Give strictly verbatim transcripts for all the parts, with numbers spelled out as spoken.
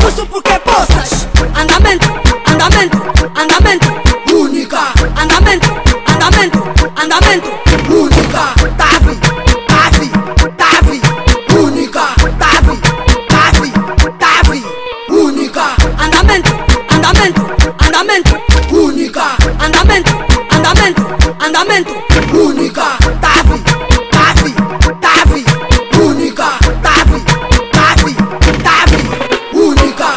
luxo porque possas. Andamento, andamento, andamento. Única, Andamento, andamento, andamento. única, Tave, tave, tave. única, Tave, tave, tave. única, Andamento, andamento, andamento. única, Andamento, andamento, andamento. única, Tave, tave, tave. única, Tave, tave, tave. única.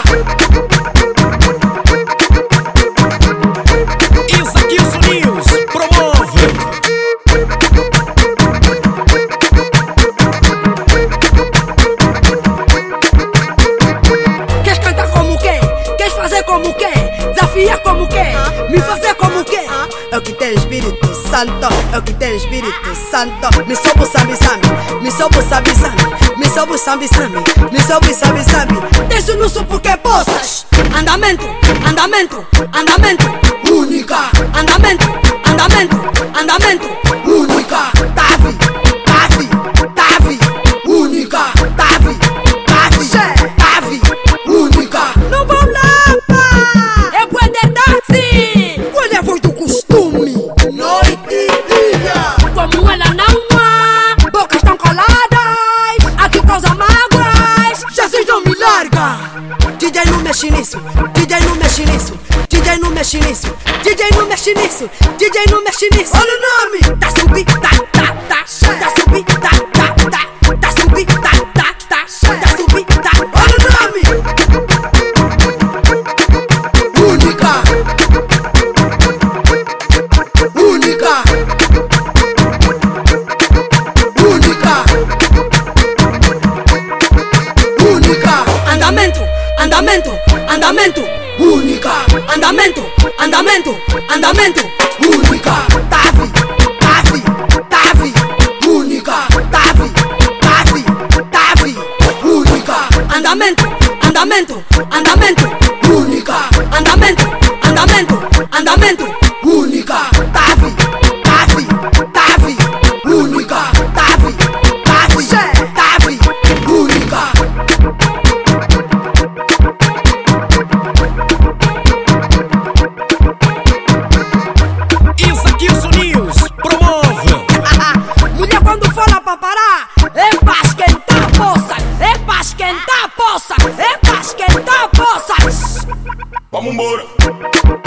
Isso aqui, o News promove. Queres cantar como quê? Queres fazer como quê? Desafiar como quê? Me fazer como quê? É o que tem Espírito Santo, é o que tem Espírito Santo. Me sobo sambi sambi, me sobo sambi sambi, me sobo sambi sambi, me sobo sambi sambi. Tens o luxo porque possas. Andamento, andamento, andamento. Única, Andamento, andamento, andamento. única, Tave, tave, tave. única, Tave, tave, tave. única. Não vão lá, pá! É bué de táxi! Qual é a voz do costume? Noite e dia. Como ela não há, bocas tão caladas, aqui causa mágoas. Jesus não me larga! D J não mexe nisso, D J não mexe nisso, D J não mexe nisso, D J não mexe nisso, D J não mexe nisso. Olha o nome! Tá subi, tá, tá, tá, tá subi, tá, tá, tá, tá subi, tá, tá, tá, tá subi, tá. Olha o nome! Única, única, única, única, Andamento, andamento, andamento. única, Andamento, andamento, andamento. única, Tave, tave, tave. única, Tave, tave, tave. única, Andamento, andamento, andamento. única, Andamento, andamento, andamento. única, Tave, tave, tave. única, Tave, tave, tave. única. Isso aqui, o News promove. Mulher quando fala pra parar, é pra esquentar poças, é pra esquentar poças, é pra esquentar poças. Vamos embora.